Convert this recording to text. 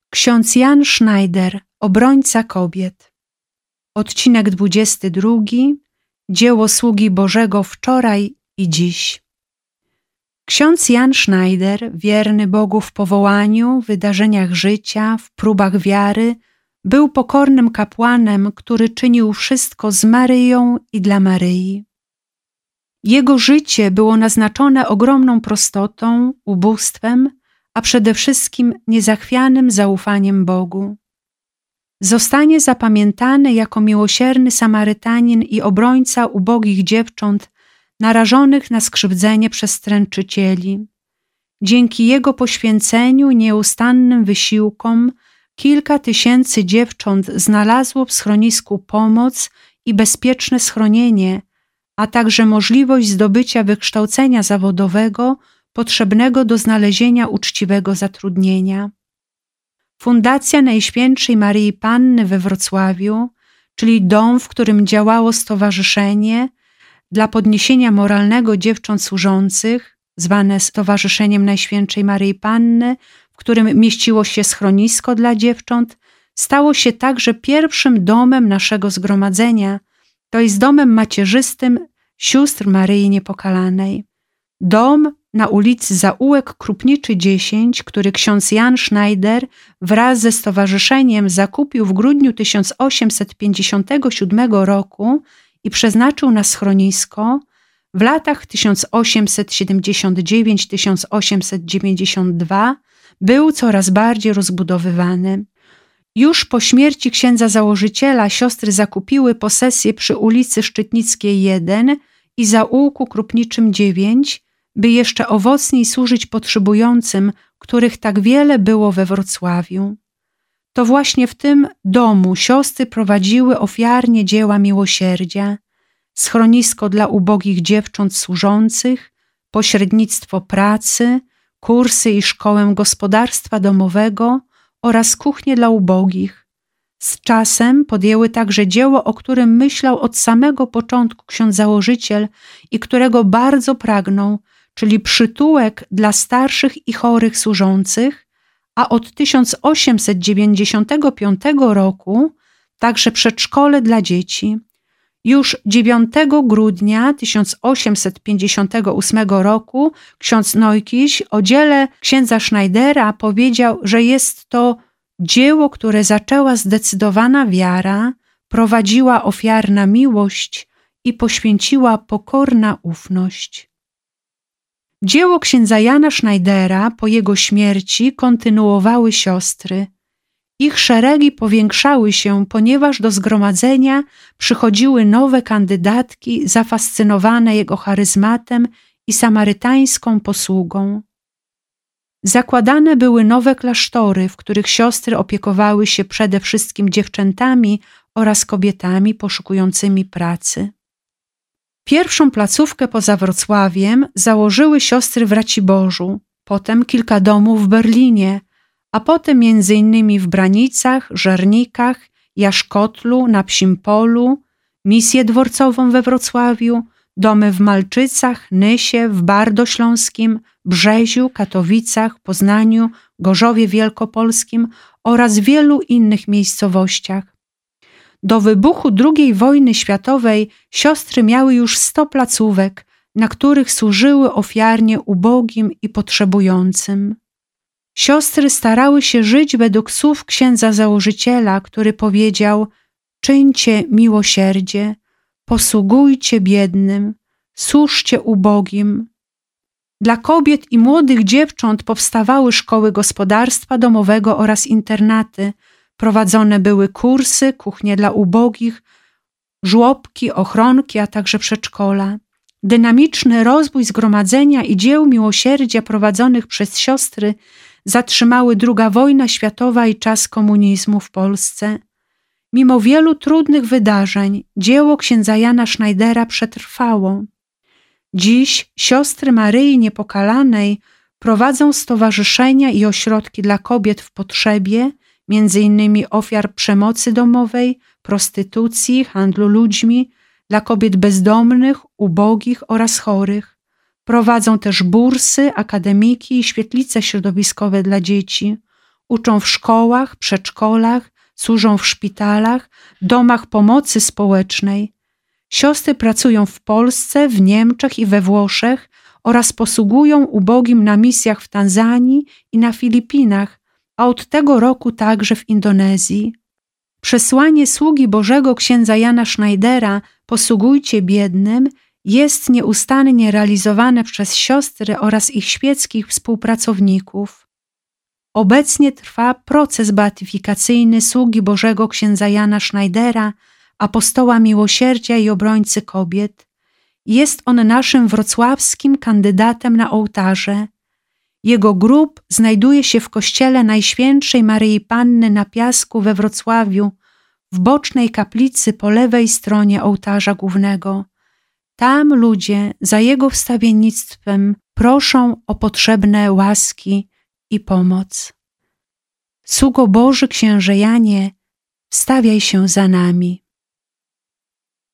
Ksiądz Jan Schneider, obrońca kobiet. Odcinek 22. Dzieło sługi Bożego wczoraj i dziś. Ksiądz Jan Schneider, wierny Bogu w powołaniu, wydarzeniach życia, w próbach wiary, był pokornym kapłanem, który czynił wszystko z Maryją i dla Maryi. Jego życie było naznaczone ogromną prostotą, ubóstwem, a przede wszystkim niezachwianym zaufaniem Bogu. Zostanie zapamiętany jako miłosierny Samarytanin i obrońca ubogich dziewcząt narażonych na skrzywdzenie przez stręczycieli. Dzięki jego poświęceniu i nieustannym wysiłkom kilka tysięcy dziewcząt znalazło w schronisku pomoc i bezpieczne schronienie, a także możliwość zdobycia wykształcenia zawodowego potrzebnego do znalezienia uczciwego zatrudnienia. Fundacja Najświętszej Maryi Panny we Wrocławiu, czyli dom, w którym działało stowarzyszenie dla podniesienia moralnego dziewcząt służących, zwane Stowarzyszeniem Najświętszej Maryi Panny, w którym mieściło się schronisko dla dziewcząt, stało się także pierwszym domem naszego zgromadzenia, to jest domem macierzystym sióstr Maryi Niepokalanej. Dom na ulicy Zaułek Krupniczy 10, który ksiądz Jan Schneider wraz ze stowarzyszeniem zakupił w grudniu 1857 roku i przeznaczył na schronisko, w latach 1879–1892 był coraz bardziej rozbudowywany. Już po śmierci księdza założyciela siostry zakupiły posesję przy ulicy Szczytnickiej 1 i Zaułku Krupniczym 9, by jeszcze owocniej służyć potrzebującym, których tak wiele było we Wrocławiu. To właśnie w tym domu siostry prowadziły ofiarnie dzieła miłosierdzia, schronisko dla ubogich dziewcząt służących, pośrednictwo pracy, kursy i szkołę gospodarstwa domowego oraz kuchnię dla ubogich. Z czasem podjęły także dzieło, o którym myślał od samego początku ksiądz założyciel i którego bardzo pragnął, czyli przytułek dla starszych i chorych służących, a od 1895 roku także przedszkole dla dzieci. Już 9 grudnia 1858 roku ksiądz Neukiś o dziele księdza Schneidera powiedział, że jest to dzieło, które zaczęła zdecydowana wiara, prowadziła ofiarna miłość i poświęciła pokorna ufność. Dzieło księdza Jana Schneidera po jego śmierci kontynuowały siostry. Ich szeregi powiększały się, ponieważ do zgromadzenia przychodziły nowe kandydatki zafascynowane jego charyzmatem i samarytańską posługą. Zakładane były nowe klasztory, w których siostry opiekowały się przede wszystkim dziewczętami oraz kobietami poszukującymi pracy. Pierwszą placówkę poza Wrocławiem założyły siostry w Raciborzu, potem kilka domów w Berlinie, a potem m.in. w Branicach, Żernikach, Jaszkotlu, na Psim Polu, misję dworcową we Wrocławiu, domy w Malczycach, Nysie, w Bardośląskim, Brzeziu, Katowicach, Poznaniu, Gorzowie Wielkopolskim oraz wielu innych miejscowościach. Do wybuchu II wojny światowej siostry miały już 100 placówek, na których służyły ofiarnie ubogim i potrzebującym. Siostry starały się żyć według słów księdza założyciela, który powiedział: czyńcie miłosierdzie, posługujcie biednym, służcie ubogim. Dla kobiet i młodych dziewcząt powstawały szkoły gospodarstwa domowego oraz internaty, prowadzone były kursy, kuchnie dla ubogich, żłobki, ochronki, a także przedszkola. Dynamiczny rozwój zgromadzenia i dzieł miłosierdzia prowadzonych przez siostry zatrzymały II wojna światowa i czas komunizmu w Polsce. Mimo wielu trudnych wydarzeń dzieło księdza Jana Schneidera przetrwało. Dziś siostry Maryi Niepokalanej prowadzą stowarzyszenia i ośrodki dla kobiet w potrzebie, m.in. ofiar przemocy domowej, prostytucji, handlu ludźmi, dla kobiet bezdomnych, ubogich oraz chorych. Prowadzą też bursy, akademiki i świetlice środowiskowe dla dzieci. Uczą w szkołach, przedszkolach, służą w szpitalach, domach pomocy społecznej. Siostry pracują w Polsce, w Niemczech i we Włoszech oraz posługują ubogim na misjach w Tanzanii i na Filipinach, a od tego roku także w Indonezji. Przesłanie sługi Bożego księdza Jana Schneidera „Posługujcie biednym” jest nieustannie realizowane przez siostry oraz ich świeckich współpracowników. Obecnie trwa proces beatyfikacyjny sługi Bożego księdza Jana Schneidera, apostoła miłosierdzia i obrońcy kobiet. Jest on naszym wrocławskim kandydatem na ołtarze. Jego grób znajduje się w kościele Najświętszej Maryi Panny na Piasku we Wrocławiu, w bocznej kaplicy po lewej stronie ołtarza głównego. Tam ludzie za jego wstawiennictwem proszą o potrzebne łaski i pomoc. Sługo Boży księże Janie, wstawiaj się za nami.